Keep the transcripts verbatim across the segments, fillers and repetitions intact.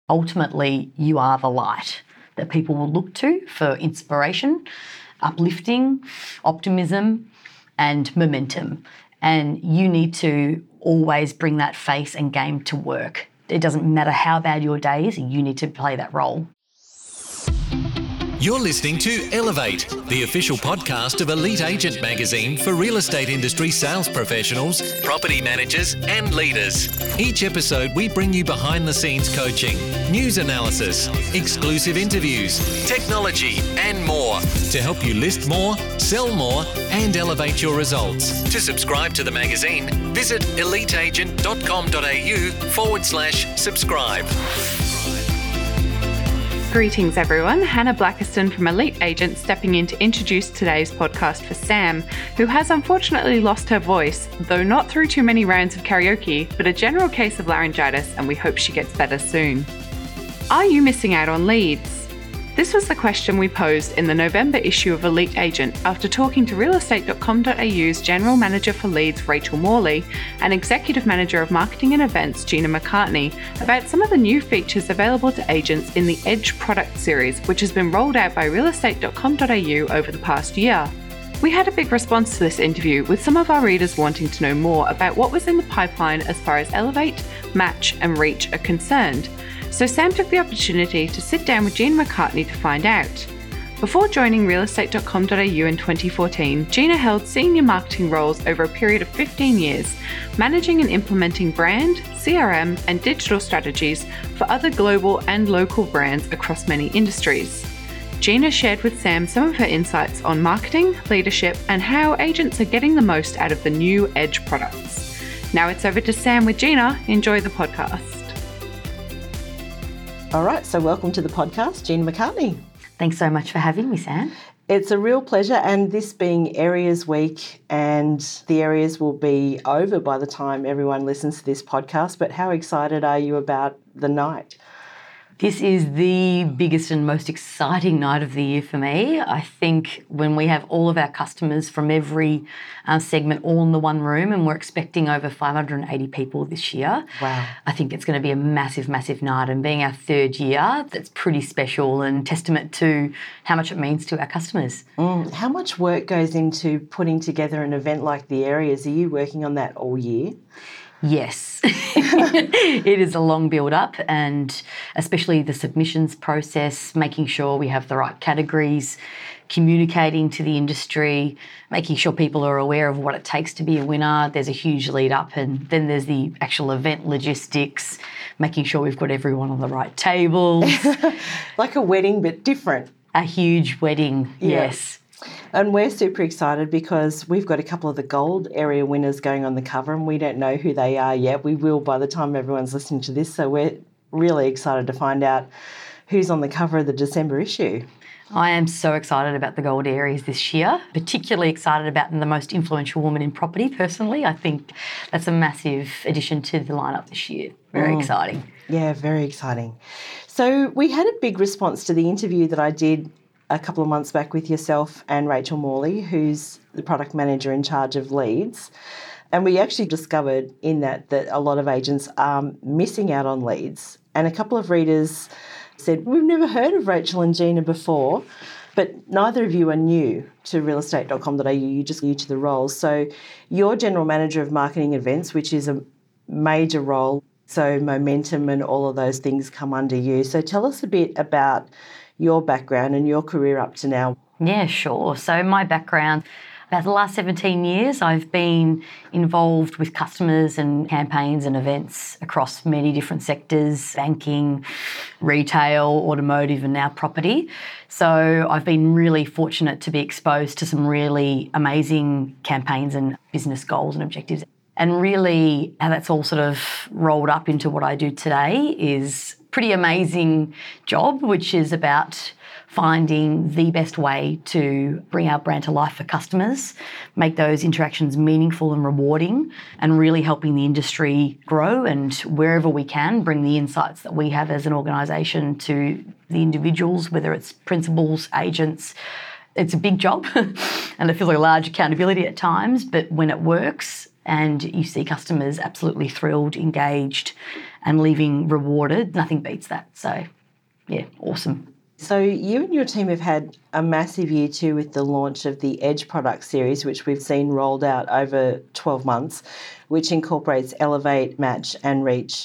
ultimately you are the light that people will look to for inspiration, uplifting, optimism, and momentum. And you need to always bring that face and game to work. It doesn't matter how bad your day is, you need to play that role. You're listening to Elevate, the official podcast of Elite Agent Magazine for real estate industry sales professionals, property managers, and leaders. Each episode, we bring you behind-the-scenes coaching, news analysis, exclusive interviews, technology, and more to help you list more, sell more, and elevate your results. To subscribe to the magazine, visit eliteagent.com.au forward slash subscribe. Greetings everyone, Hannah Blackiston from Elite Agent stepping in to introduce today's podcast for Sam, who has unfortunately lost her voice, though not through too many rounds of karaoke, but a general case of laryngitis, and we hope she gets better soon. Are you missing out on leads? This was the question we posed in the November issue of Elite Agent after talking to real estate dot com dot a u's General Manager for Leads, Rachel Morley, and Executive Manager of Marketing and Events, Gina McCartney, about some of the new features available to agents in the Edge product series, which has been rolled out by real estate dot com dot a u over the past year. We had a big response to this interview, with some of our readers wanting to know more about what was in the pipeline as far as Elevate, Match, and Reach are concerned. So Sam took the opportunity to sit down with Gina McCartney to find out. Before joining real estate dot com dot a u in twenty fourteen, Gina held senior marketing roles over a period of fifteen years, managing and implementing brand, C R M, and digital strategies for other global and local brands across many industries. Gina shared with Sam some of her insights on marketing, leadership, and how agents are getting the most out of the new Edge products. Now it's over to Sam with Gina. Enjoy the podcast. All right, so welcome to the podcast, Gina McCartney. Thanks so much for having me, Sam. It's a real pleasure, and this being Areas Week, and the Areas will be over by the time everyone listens to this podcast, but how excited are you about the night? This is the biggest and most exciting night of the year for me. I think when we have all of our customers from every uh, segment all in the one room, and we're expecting over five hundred eighty people this year. Wow. I think it's going to be a massive, massive night, and being our third year, that's pretty special and testament to how much it means to our customers. Mm. How much work goes into putting together an event like the Areas? Are you working on that all year? Yes, it is a long build-up, and especially the submissions process, making sure we have the right categories, communicating to the industry, making sure people are aware of what it takes to be a winner. There's a huge lead-up, and then there's the actual event logistics, making sure we've got everyone on the right tables. Like a wedding, but different. A huge wedding, yeah. Yes. And we're super excited because we've got a couple of the gold area winners going on the cover, and we don't know who they are yet. We will by the time everyone's listening to this, so we're really excited to find out who's on the cover of the December issue. I am so excited about the gold areas this year, particularly excited about the most influential woman in property personally. I think that's a massive addition to the lineup this year. Very mm. exciting. Yeah, very exciting. So we had a big response to the interview that I did a couple of months back with yourself and Rachel Morley, who's the product manager in charge of leads. And we actually discovered in that that a lot of agents are missing out on leads. And a couple of readers said, we've never heard of Rachel and Gina before, but neither of you are new to real estate dot com dot a u. You're just new to the roles. So you're General Manager of Marketing Events, which is a major role. So momentum and all of those things come under you. So tell us a bit about your background and your career up to now. Yeah, sure. So my background, about the last seventeen years, I've been involved with customers and campaigns and events across many different sectors, banking, retail, automotive, and now property. So I've been really fortunate to be exposed to some really amazing campaigns and business goals and objectives. And really how that's all sort of rolled up into what I do today is pretty amazing job, which is about finding the best way to bring our brand to life for customers, make those interactions meaningful and rewarding, and really helping the industry grow, and wherever we can, bring the insights that we have as an organisation to the individuals, whether it's principals, agents. It's a big job and it feels like a large accountability at times, but when it works and you see customers absolutely thrilled, engaged, and leaving rewarded. Nothing beats that. So, yeah, awesome. So you and your team have had a massive year too with the launch of the Edge product series, which we've seen rolled out over twelve months, which incorporates Elevate, Match and Reach.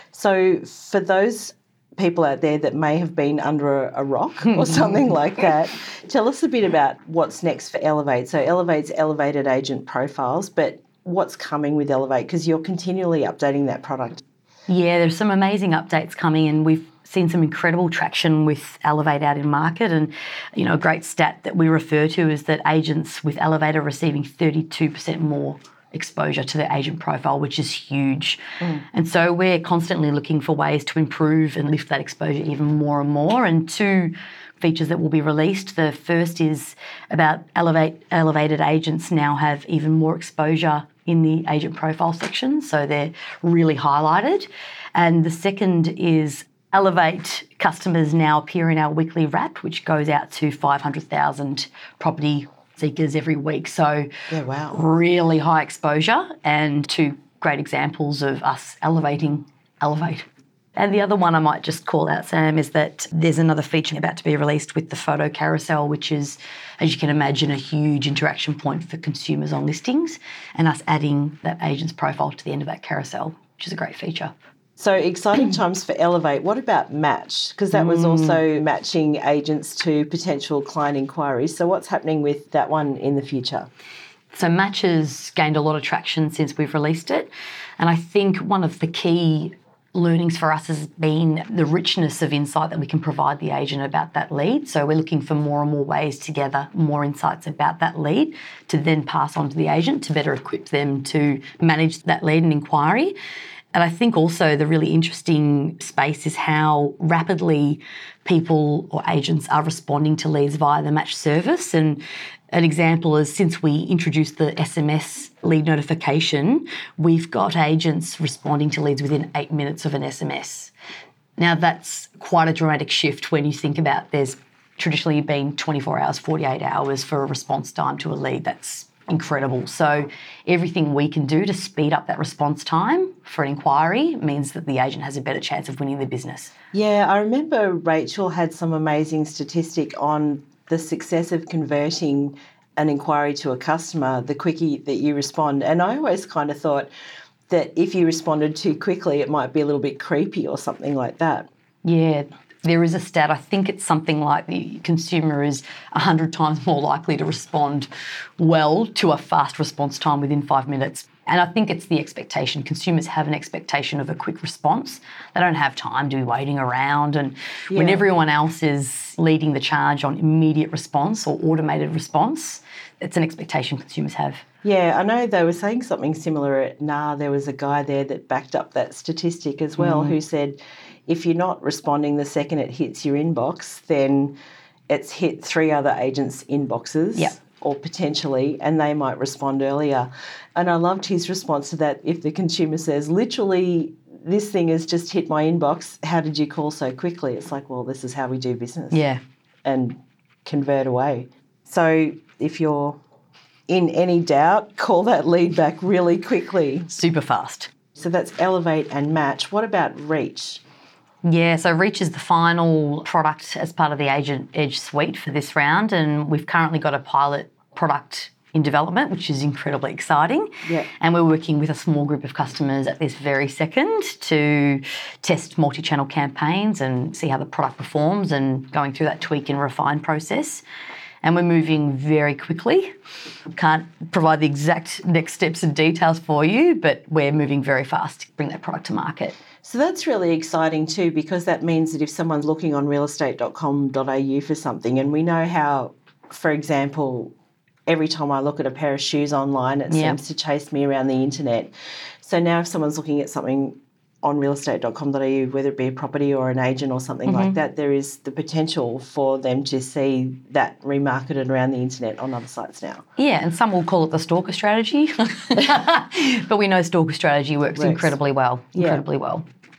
So for those people out there that may have been under a, a rock or something like that, tell us a bit about what's next for Elevate. So Elevate's elevated agent profiles, but what's coming with Elevate? Because you're continually updating that product. Yeah, there's some amazing updates coming, and we've seen some incredible traction with Elevate out in market. And, you know, a great stat that we refer to is that agents with Elevate are receiving thirty-two percent more exposure to their agent profile, which is huge. Mm. And so we're constantly looking for ways to improve and lift that exposure even more and more. And two features that will be released. The first is about Elevate elevated agents now have even more exposure in the agent profile section, so they're really highlighted. And the second is Elevate customers now appear in our weekly wrap, which goes out to five hundred thousand property seekers every week. So yeah, wow. Really high exposure, and two great examples of us elevating Elevate. And the other one I might just call out, Sam, is that there's another feature about to be released with the photo carousel, which is, as you can imagine, a huge interaction point for consumers on listings, and us adding that agent's profile to the end of that carousel, which is a great feature. So exciting times for Elevate. What about Match? Because that was also matching agents to potential client inquiries. So what's happening with that one in the future? So Match has gained a lot of traction since we've released it. And I think one of the key learnings for us has been the richness of insight that we can provide the agent about that lead. So we're looking for more and more ways to gather more insights about that lead to then pass on to the agent to better equip them to manage that lead and inquiry. And I think also the really interesting space is how rapidly people or agents are responding to leads via the Match service. And an example is since we introduced the S M S lead notification, we've got agents responding to leads within eight minutes of an S M S. Now, that's quite a dramatic shift when you think about there's traditionally been twenty-four hours, forty-eight hours for a response time to a lead. That's incredible. So everything we can do to speed up that response time for an inquiry means that the agent has a better chance of winning the business. Yeah, I remember Rachel had some amazing statistic on the success of converting an inquiry to a customer the quicker that you respond. And I always kind of thought that if you responded too quickly, it might be a little bit creepy or something like that. Yeah. There is a stat, I think it's something like the consumer is one hundred times more likely to respond well to a fast response time within five minutes. And I think it's the expectation. Consumers have an expectation of a quick response. They don't have time to be waiting around. And yeah. when everyone else is leading the charge on immediate response or automated response, it's an expectation consumers have. Yeah, I know they were saying something similar at N A R. There was a guy there that backed up that statistic as well, mm. who said, if you're not responding the second it hits your inbox, then it's hit three other agents' inboxes yep. or potentially, and they might respond earlier. And I loved his response to that. If the consumer says, literally, this thing has just hit my inbox, how did you call so quickly? It's like, well, this is how we do business. Yeah. And convert away. So if you're in any doubt, call that lead back really quickly. Super fast. So that's Elevate and Match. What about Reach? Yeah, so Reach is the final product as part of the Agent Edge suite for this round, and we've currently got a pilot product in development, which is incredibly exciting. Yeah. And we're working with a small group of customers at this very second to test multi-channel campaigns and see how the product performs and going through that tweak and refine process. And we're moving very quickly. Can't provide the exact next steps and details for you, but we're moving very fast to bring that product to market. So that's really exciting too, because that means that if someone's looking on real estate dot com dot a u for something, and we know how, for example, every time I look at a pair of shoes online, it yep. seems to chase me around the internet. So now if someone's looking at something on real estate dot com dot a u, whether it be a property or an agent or something mm-hmm. like that, there is the potential for them to see that remarketed around the internet on other sites now. Yeah, and some will call it the stalker strategy, but we know stalker strategy works, works. incredibly well, incredibly yeah. well.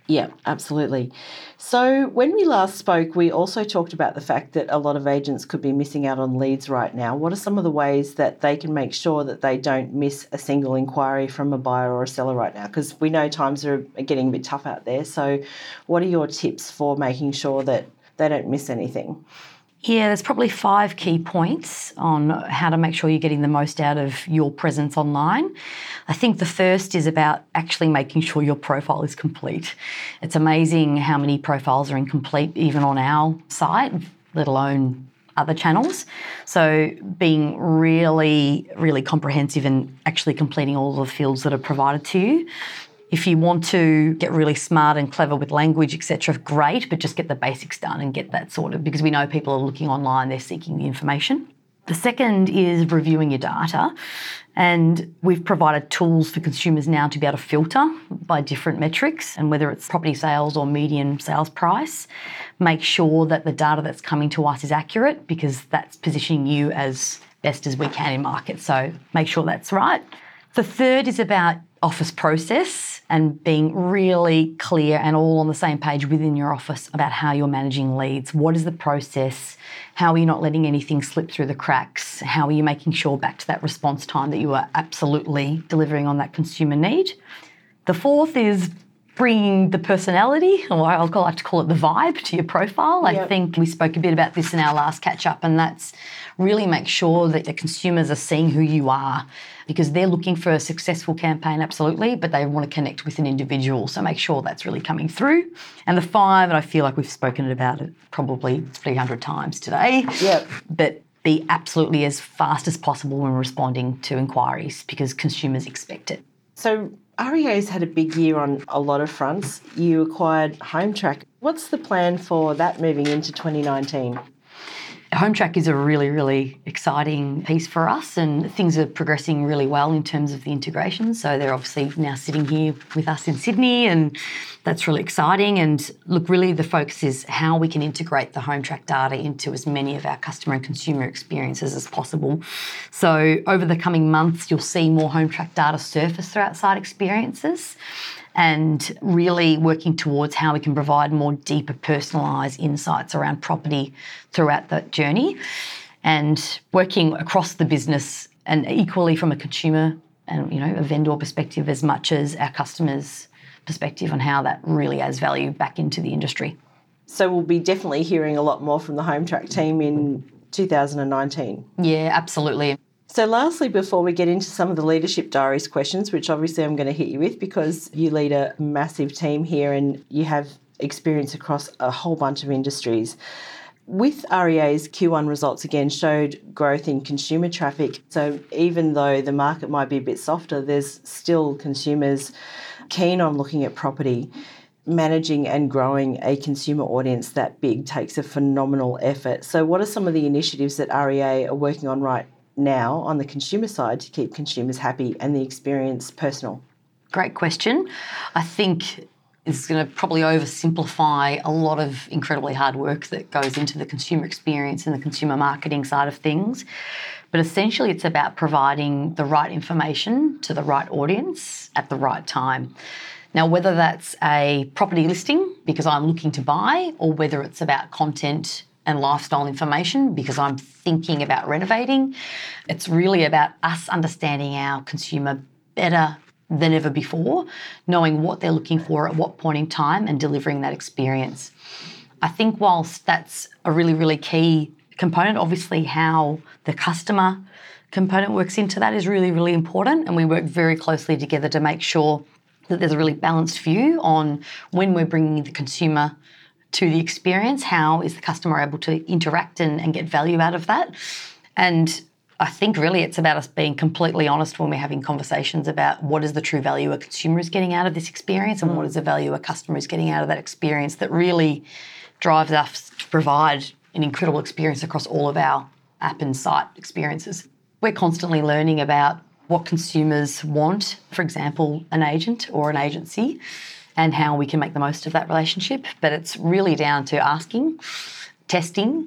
Yeah, absolutely. So when we last spoke, we also talked about the fact that a lot of agents could be missing out on leads right now. What are some of the ways that they can make sure that they don't miss a single inquiry from a buyer or a seller right now? Because we know times are getting a bit tough out there. So what are your tips for making sure that they don't miss anything? Yeah, there's probably five key points on how to make sure you're getting the most out of your presence online. I think the first is about actually making sure your profile is complete. It's amazing how many profiles are incomplete even on our site, let alone other channels. So being really, really comprehensive and actually completing all the fields that are provided to you. If you want to get really smart and clever with language, et cetera, great, but just get the basics done and get that sorted, because we know people are looking online, they're seeking the information. The second is reviewing your data, and we've provided tools for consumers now to be able to filter by different metrics, and whether it's property sales or median sales price, make sure that the data that's coming to us is accurate, because that's positioning you as best as we can in market. So make sure that's right. The third is about office process and being really clear and all on the same page within your office about how you're managing leads. What is the process? How are you not letting anything slip through the cracks? How are you making sure, back to that response time, that you are absolutely delivering on that consumer need? The fourth is bringing the personality, or I like to call it the vibe, to your profile. Yep. I think we spoke a bit about this in our last catch-up, and that's really make sure that the consumers are seeing who you are, because they're looking for a successful campaign, absolutely, but they want to connect with an individual. So make sure that's really coming through. And the five, and I feel like we've spoken about it probably three hundred times today, Yep. but be absolutely as fast as possible when responding to inquiries, because consumers expect it. So R E A's had a big year on a lot of fronts. You acquired HomeTrack. What's the plan for that moving into twenty nineteen? HomeTrack is a really, really exciting piece for us, and things are progressing really well in terms of the integration. So they're obviously now sitting here with us in Sydney, and that's really exciting. And look, really the focus is how we can integrate the HomeTrack data into as many of our customer and consumer experiences as possible. So over the coming months, you'll see more HomeTrack data surface throughout site experiences, and really working towards how we can provide more deeper personalised insights around property throughout that journey, and working across the business and equally from a consumer and, you know, a vendor perspective as much as our customers' perspective on how that really adds value back into the industry. So we'll be definitely hearing a lot more from the HomeTrack team in two thousand nineteen. Yeah, absolutely. So lastly, before we get into some of the Leadership Diaries questions, which obviously I'm going to hit you with because you lead a massive team here and you have experience across a whole bunch of industries. With R E A's Q one results again showed growth in consumer traffic. So even though the market might be a bit softer, there's still consumers keen on looking at property. Managing and growing a consumer audience that big takes a phenomenal effort. So what are some of the initiatives that R E A are working on right now on the consumer side to keep consumers happy and the experience personal? Great question. I think it's going to probably oversimplify a lot of incredibly hard work that goes into the consumer experience and the consumer marketing side of things. But essentially it's about providing the right information to the right audience at the right time. Now, whether that's a property listing because I'm looking to buy, or whether it's about content and lifestyle information because I'm thinking about renovating, it's really about us understanding our consumer better than ever before, knowing what they're looking for at what point in time and delivering that experience. I think whilst that's a really, really key component, obviously how the customer component works into that is really, really important, and we work very closely together to make sure that there's a really balanced view on when we're bringing the consumer to the experience, how is the customer able to interact and, and get value out of that. And I think really it's about us being completely honest when we're having conversations about what is the true value a consumer is getting out of this experience and what is the value a customer is getting out of that experience that really drives us to provide an incredible experience across all of our app and site experiences. We're constantly learning about what consumers want, for example, an agent or an agency, and how we can make the most of that relationship. But it's really down to asking, testing,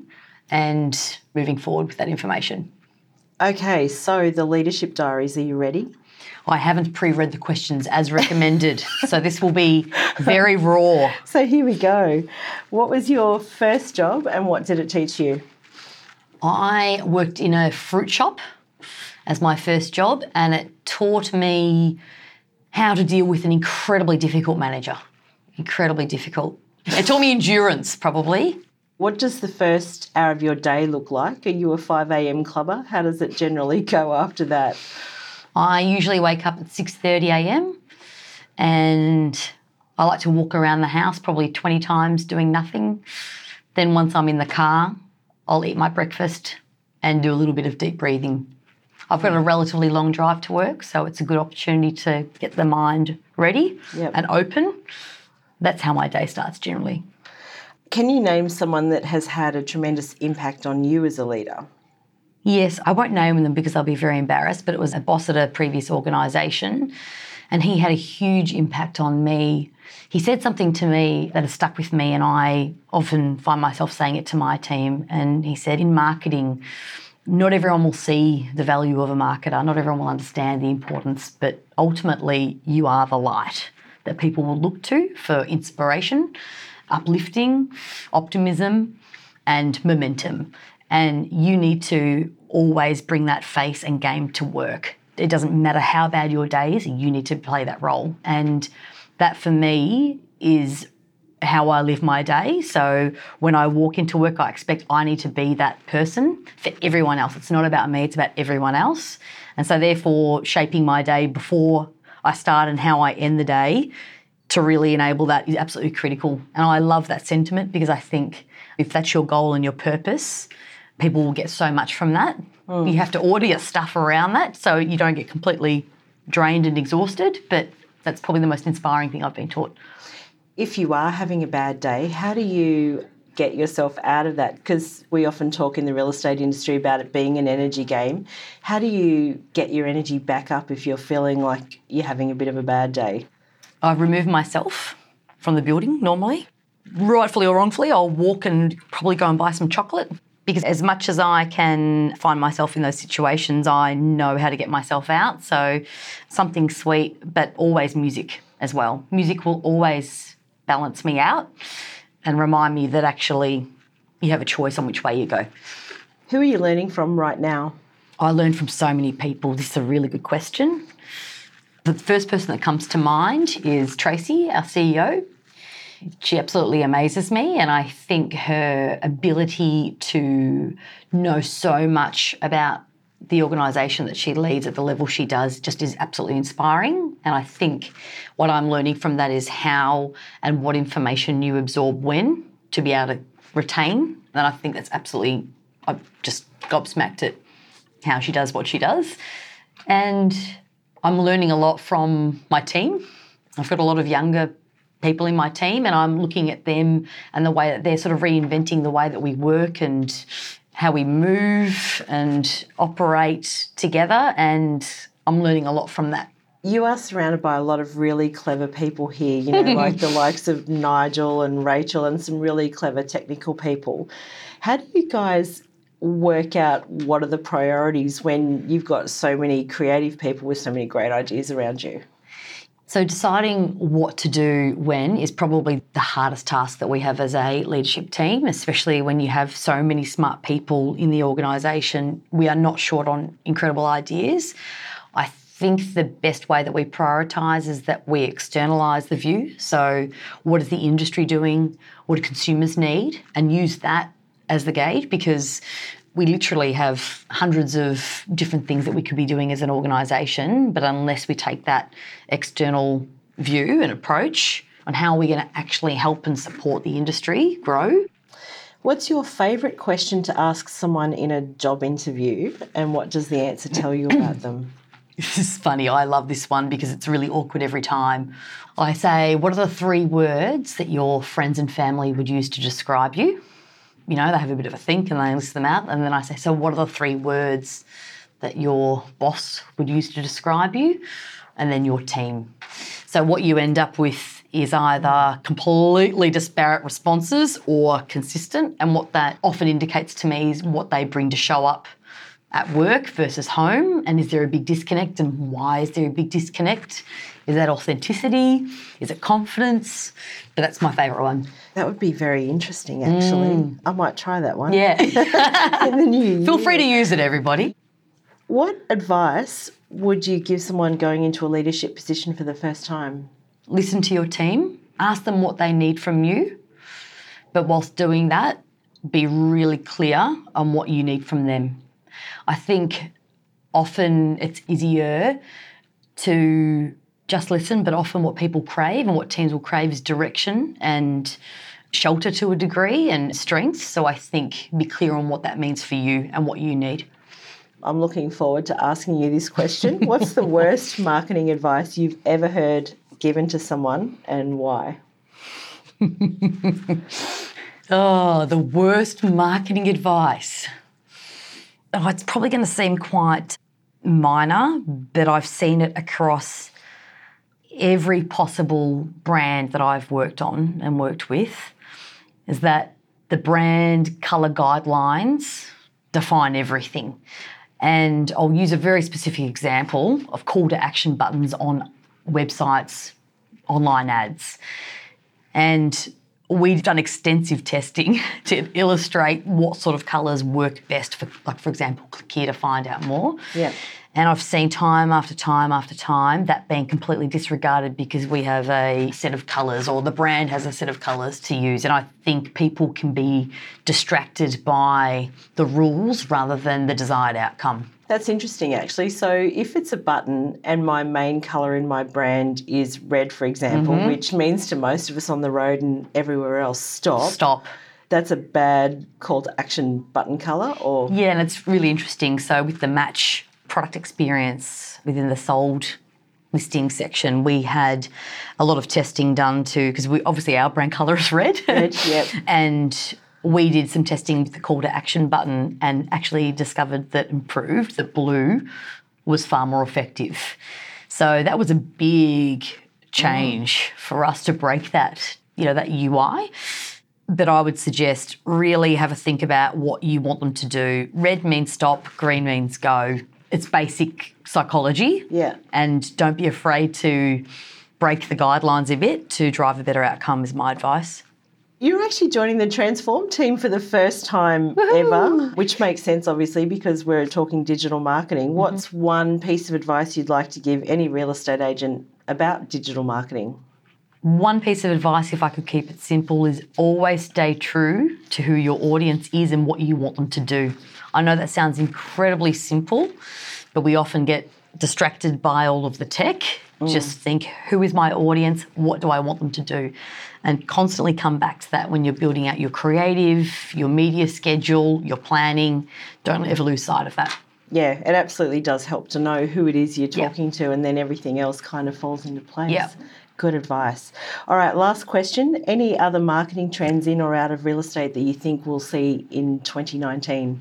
and moving forward with that information. Okay, so the Leadership Diaries, are you ready? I haven't pre-read the questions as recommended, so this will be very raw. So here we go. What was your first job and what did it teach you? I worked in a fruit shop as my first job, and it taught me how to deal with an incredibly difficult manager. Incredibly difficult. It taught me endurance, probably. What does the first hour of your day look like? Are you a five a.m. clubber? How does it generally go after that? I usually wake up at six thirty a.m. and I like to walk around the house probably twenty times doing nothing. Then once I'm in the car, I'll eat my breakfast and do a little bit of deep breathing. I've got a relatively long drive to work, so it's a good opportunity to get the mind ready Yep. and open. That's how my day starts generally. Can you name someone that has had a tremendous impact on you as a leader? Yes, I won't name them because I'll be very embarrassed, but it was a boss at a previous organisation and he had a huge impact on me. He said something to me that has stuck with me and I often find myself saying it to my team. And he said, in marketing, not everyone will see the value of a marketer, not everyone will understand the importance, but ultimately you are the light that people will look to for inspiration, uplifting, optimism and momentum. And you need to always bring that face and game to work. It doesn't matter how bad your day is, you need to play that role. And that for me is how I live my day. So when I walk into work, I expect I need to be that person for everyone else. It's not about me, it's about everyone else. And so therefore shaping my day before I start and how I end the day to really enable that is absolutely critical. And I love that sentiment because I think if that's your goal and your purpose, people will get so much from that. Mm. You have to order your stuff around that so you don't get completely drained and exhausted, but that's probably the most inspiring thing I've been taught. If you are having a bad day, how do you get yourself out of that? Because we often talk in the real estate industry about it being an energy game. How do you get your energy back up if you're feeling like you're having a bit of a bad day? I remove myself from the building normally. Rightfully or wrongfully, I'll walk and probably go and buy some chocolate because as much as I can find myself in those situations, I know how to get myself out. So something sweet, but always music as well. Music will always balance me out and remind me that actually you have a choice on which way you go. Who are you learning from right now? I learn from so many people. This is a really good question. The first person that comes to mind is Tracy, our C E O. She absolutely amazes me, and I think her ability to know so much about the organisation that she leads at the level she does just is absolutely inspiring. And I think what I'm learning from that is how and what information you absorb when to be able to retain. And I think that's absolutely, I've just gobsmacked at how she does what she does. And I'm learning a lot from my team. I've got a lot of younger people in my team and I'm looking at them and the way that they're sort of reinventing the way that we work and how we move and operate together, and I'm learning a lot from that. You are surrounded by a lot of really clever people here, you know, like the likes of Nigel and Rachel and some really clever technical people. How do you guys work out what are the priorities when you've got so many creative people with so many great ideas around you? So deciding what to do when is probably the hardest task that we have as a leadership team, especially when you have so many smart people in the organisation. We are not short on incredible ideas. I think the best way that we prioritise is that we externalise the view. So what is the industry doing? What do consumers need? And use that as the gauge, because we literally have hundreds of different things that we could be doing as an organisation, but unless we take that external view and approach on how we're going to actually help and support the industry grow. What's your favourite question to ask someone in a job interview, and what does the answer tell you about them? This is funny. I love this one because it's really awkward every time. I say, what are the three words that your friends and family would use to describe you? You know, they have a bit of a think and they list them out. And then I say, so what are the three words that your boss would use to describe you? And then your team. So what you end up with is either completely disparate responses or consistent. And what that often indicates to me is what they bring to show up at work versus home? And is there a big disconnect? And why is there a big disconnect? Is that authenticity? Is it confidence? But that's my favourite one. That would be very interesting, actually. Mm. I might try that one. Yeah. In the new year. Feel free to use it, everybody. What advice would you give someone going into a leadership position for the first time? Listen to your team. Ask them what they need from you. But whilst doing that, be really clear on what you need from them. I think often it's easier to just listen, but often what people crave and what teams will crave is direction and shelter to a degree and strengths. So I think be clear on what that means for you and what you need. I'm looking forward to asking you this question. What's the worst marketing advice you've ever heard given to someone and why? Oh, the worst marketing advice. Oh, it's probably going to seem quite minor, but I've seen it across every possible brand that I've worked on and worked with, is that the brand colour guidelines define everything. And I'll use a very specific example of call to action buttons on websites, online ads. And we've done extensive testing to illustrate what sort of colours work best for, like, for example, click here to find out more. Yeah. And I've seen time after time after time that being completely disregarded because we have a set of colours or the brand has a set of colours to use. And I think people can be distracted by the rules rather than the desired outcome. That's interesting, actually. So if it's a button and my main colour in my brand is red, for example, mm-hmm. which means to most of us on the road and everywhere else, stop. Stop. That's a bad call to action button colour, or? Yeah, and it's really interesting. So with the match product experience within the sold listing section, we had a lot of testing done to, because we obviously our brand colour is red. Red, yep. And we did some testing with the call to action button and actually discovered that improved, that blue was far more effective. So that was a big change mm. for us to break that, you know, that U I. But I would suggest really have a think about what you want them to do. Red means stop, green means go. It's basic psychology. Yeah. And don't be afraid to break the guidelines a bit to drive a better outcome is my advice. You're actually joining the Transform team for the first time Woo-hoo. ever, which makes sense, obviously, because we're talking digital marketing. Mm-hmm. What's one piece of advice you'd like to give any real estate agent about digital marketing? One piece of advice, if I could keep it simple, is always stay true to who your audience is and what you want them to do. I know that sounds incredibly simple, but we often get distracted by all of the tech. Mm. Just think, who is my audience? What do I want them to do? And constantly come back to that when you're building out your creative, your media schedule, your planning. Don't ever lose sight of that. Yeah, it absolutely does help to know who it is you're talking yep. to, and then everything else kind of falls into place. Yep. Good advice. All right, last question. Any other marketing trends in or out of real estate that you think we'll see in twenty nineteen?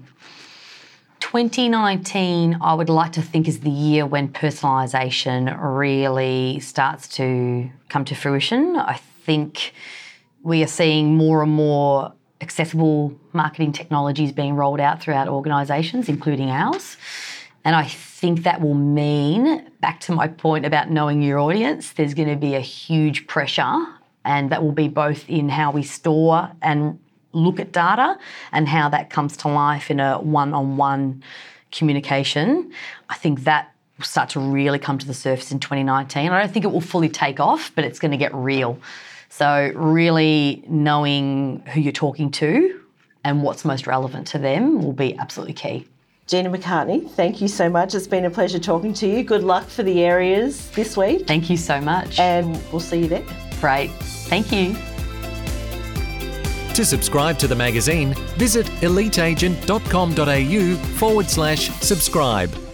twenty nineteen, I would like to think, is the year when personalisation really starts to come to fruition. I think we are seeing more and more accessible marketing technologies being rolled out throughout organisations, including ours. And I think that will mean, back to my point about knowing your audience, there's going to be a huge pressure, and that will be both in how we store and look at data and how that comes to life in a one-on-one communication. I think that will start to really come to the surface in twenty nineteen. I don't think it will fully take off, but it's going to get real. So really knowing who you're talking to and what's most relevant to them will be absolutely key. Gina McCartney, thank you so much. It's been a pleasure talking to you. Good luck for the areas this week. Thank you so much. And we'll see you there. Great. Thank you. To subscribe to the magazine, visit eliteagent.com.au forward slash subscribe.